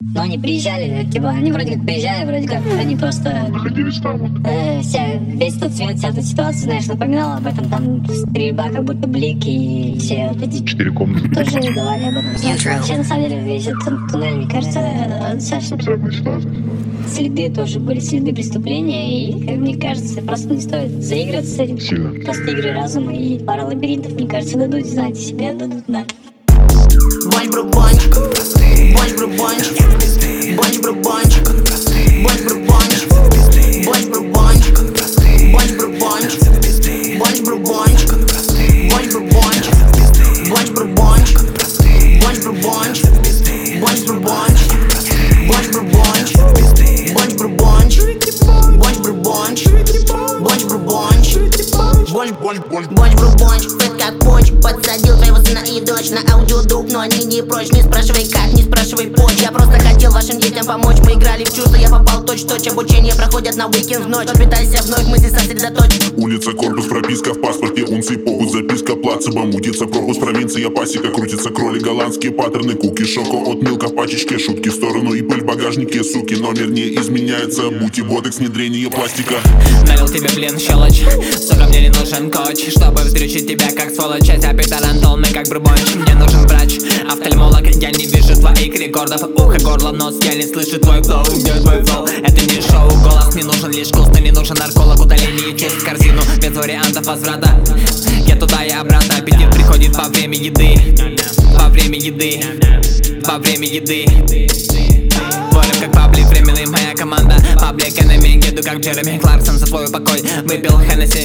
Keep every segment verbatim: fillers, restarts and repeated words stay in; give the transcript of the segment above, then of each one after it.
Но они приезжали, типа, они вроде как приезжали, вроде как, они просто... Находились там вот. Э, вся, весь тот цвет, вся эта ситуация, знаешь, напоминала об этом, там, стрельба, как будто блики, и все вот эти... Четыре комнаты. Тоже давали об этом. Вообще, на самом деле, весь этот туннель, мне кажется, э, достаточно... Абстрактная ситуация. Следы тоже, были следы преступления, и, как мне кажется, просто не стоит заигрываться с этим. Сильно. Просто игры разума, и пара лабиринтов, мне кажется, дадут знать о себе, дадут, да. Бонч, бру, бонч, бонч, бру, бонч, бонч, бру, бонч, бонч, бру, бонч, бонч, бру, бонч, бонч, бру, бонч, бонч, бру, бонч, бонч, бру, бонч, бонч, бру, бонч, бонч, бру, бонч, бонч, бру, бонч, бонч, бру, бонч, бонч, бру, бонч, бонч, бру, бонч, бонч, бру, бонч, бонч, бонч, бонч, бонч, бру, бонч, фэт как понч, подсадил твоего сына и дочь на аудиодруг, но они не прочь. Не спрашивай как, не спрашивай позже. Я просто хотел вашим детям помочь. Мы играли в чувство, я попал точь-в-точь. Обучение проходят на уикенд в ночь. Подпитайся вновь, мысли сосредоточь. Улица, корпус, прописка, в паспорте унции, похуй, записка, плацебо, мутится, пропуск, провинция, пасека, крутится, кролик, голландские паттерны, куки, шоко, от милка, пачечки, шутки в сторону и пыль в багажнике, суки, номер не изменяется, бути, ботекс, внедрение пластика. Налил тебе, блин, щелочь, сука, мне не нужен коуч, чтобы вздрючить тебя как сволочь. Я педалантолный, как брубонч, мне нужен врач, офтальмолог. Я не вижу твоих рекордов, ухо, горло, нос, я не слышу твой флоу. Где твой флоу? Это не шоу, голос не нужен, лишь вкусно, не нужен нарколог. Удаление через корзину, без вариантов возврата. Я туда и обратно, аппетит приходит во время еды. Во время еды, во время еды. Творим как паблик, временный, моя команда. Паблик, энеми, еду как Джереми Кларксон за твой покой. Выпил Хеннесси.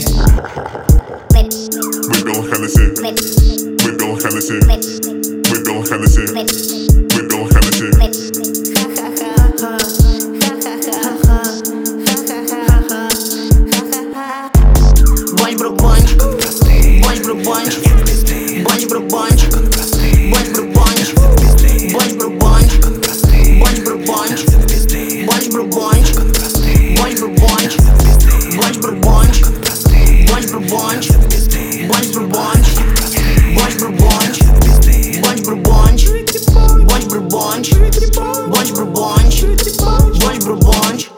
Выпил Хеннесси, выпил Хеннесси, выпил Хеннесси, выпил Хеннесси. Бонч, бру, бонч, бонч, бру, бонч, бонч, бру, бонч, бонч, бру, бонч, бонч, бру, бонч, бонч, бру, бонч, бонч, бру, бонч, бонч, бру, бонч, бонч, бру, бонч, бонч, бру, бонч, бонч, бру, бонч, бонч, бру, бонч, бонч, бру, бонч, бонч, бру, бонч, бонч, бру, бонч, бонч, бру, бонч.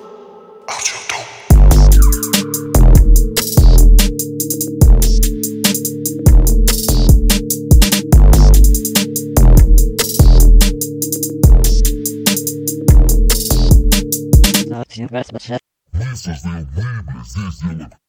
Да, вот, мне кажется, Мы создаем, мы, блядь, здесь делаем